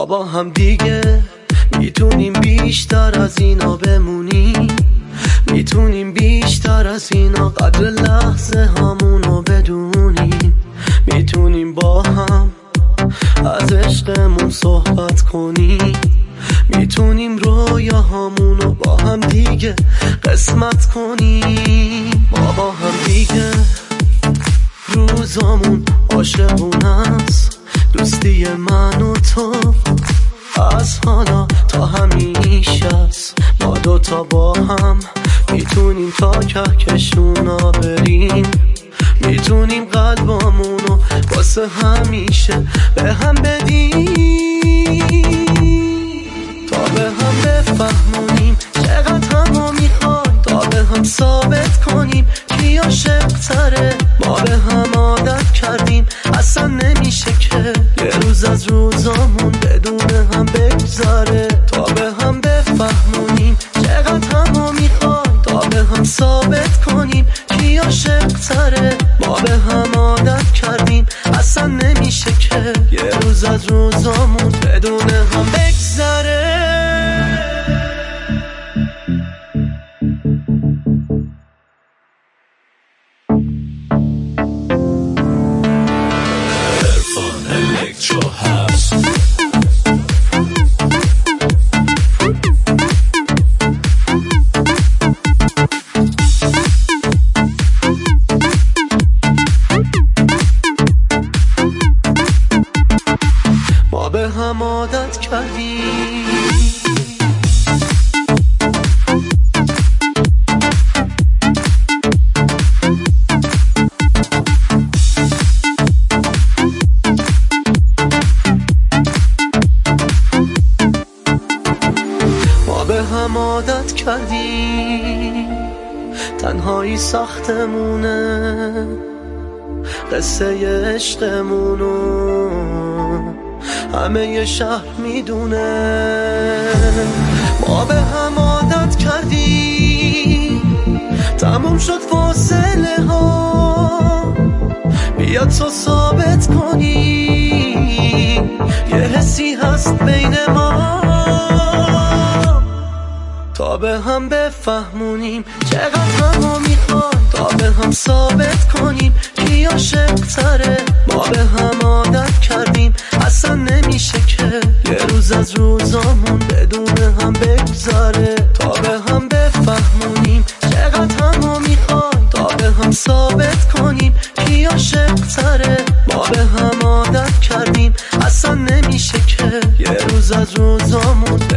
با هم دیگه میتونیم بیشتر از اینا بمونیم، میتونیم بیشتر از اینا قدر لحظه همونو بدونیم، میتونیم با هم از عشقمون صحبت کنیم، میتونیم رویاهامونو با هم دیگه قسمت کنیم. ما با هم دیگه روزامون عاشقونه است، دوستی من و تو از حالا تا همیشه است. ما دوتا با هم میتونیم تا کهکشونا بریم، میتونیم قلبامونو واسه همیشه به هم بدیم، تا به هم بفهمونیم چقدر همو میخوایم، تا به هم ثابت کنیم کی عاشق تره. ما به هم عادت کردیم اصلا نمیشه که یه روز از روزامون بدون هم بگذره، تا به هم بفهمونیم چقدر همو میخوایم، تا به هم ثابت کنیم کی عاشق تره. ما به هم عادت کردیم اصلا نمیشه که یه روز از روزامون بدون هم بگذره. ما به هم عادت کردیم عادت کردیم تنهایی سختمونه، قصه عشقمونو همه ی شهر میدونه. ما به هم عادت کردیم تموم شد فاصله ها، بیا تو ثابت کنی یه حسی هست بین ما، تا به هم بفهمونیم چقدر همو میخوایم، تا به هم ثابت کنیم کی عاشق تره. ما به هم عادت کردیم اصلا نمیشه که یه روز از روزامون بدون هم بگذره، تا به هم بفهمونیم چقدر همو میخوایم، تا به هم ثابت کنیم کی عاشق تره. ما به هم عادت کردیم اصلا نمیشه که یه روز از روزامون